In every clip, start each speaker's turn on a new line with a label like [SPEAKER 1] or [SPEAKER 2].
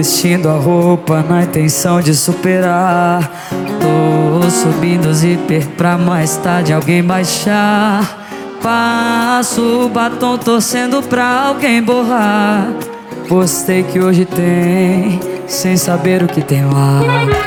[SPEAKER 1] vestindo a roupa na intenção de superar. Tô subindo o zíper pra mais tarde alguém baixar. Passo o batom torcendo pra alguém borrar. Postei que hoje tem, sem saber o que tem lá.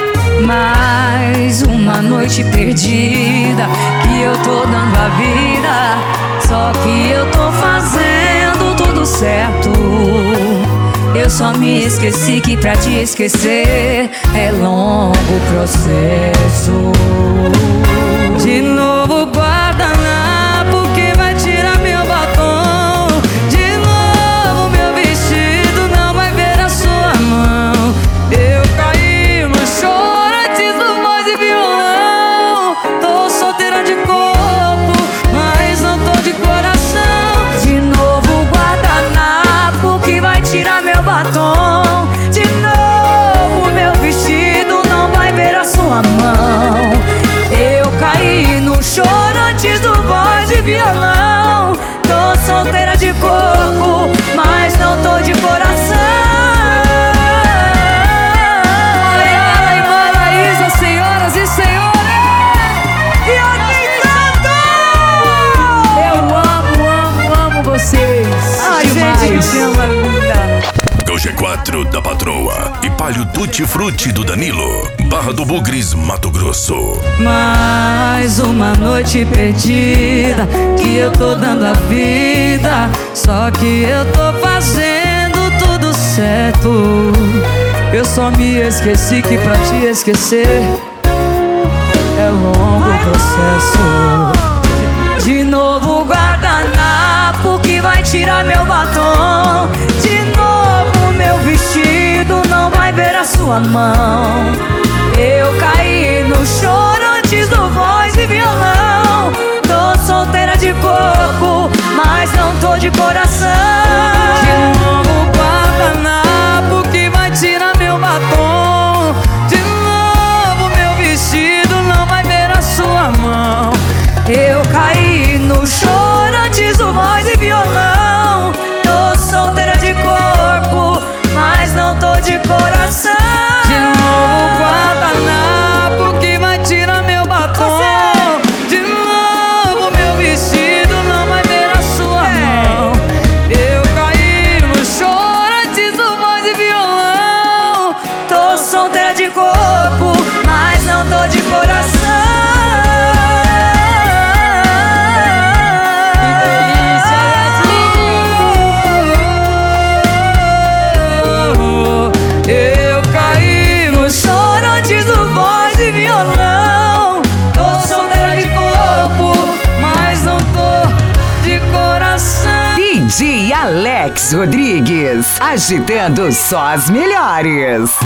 [SPEAKER 1] Mais uma noite perdida que eu tô dando a vida. Só que eu tô fazendo tudo certo. Eu só me esqueci que pra te esquecer é longo processo. De novo guardanapo que vai tirar meu batom. De novo meu vestido não vai ver a sua mão. Eu caí no choro antes do voz e violão. Tô solteira de corpo, mas não tô de coração. De novo guardanapo que vai tirar meu batom. De novo meu vestido não vai ver a sua mão. Eu caí no choro antes do voz e violão. Tô solteira de corpo, mas não tô de coração. Olha e Maraísa, senhoras e senhores. E aqui cantou! Eu amo vocês. Ai, demais. Gente, que ama linda.
[SPEAKER 2] G4 da Patroa e Palio Tutti Frutti do Danilo, Barra do Bugres, Mato Grosso.
[SPEAKER 1] Mais uma noite perdida que eu tô dando a vida. Só que eu tô fazendo tudo certo. Eu só me esqueci que pra te esquecer é longo processo. De novo guardanapo que vai tirar meu batom. De novo meu vestido não vai ver a sua mão. Eu caí no choro antes do voz e violão. Tô solteira de corpo, mas não tô de coração. De novo guardanapo que vai tirar meu batom. De novo meu vestido não vai ver a sua mão. Eu caí no choro antes do voz e violão. Tô solteira de corpo, mas não tô de coração. De novo guardanapo que vai tirar meu batom. De novo meu vestido não vai ver a sua mão. Eu caí no choro antes do voz e violão. Tô solteira de corpo, mas não tô de coração.
[SPEAKER 3] DJ Alex Rodrigues, agitando só as melhores.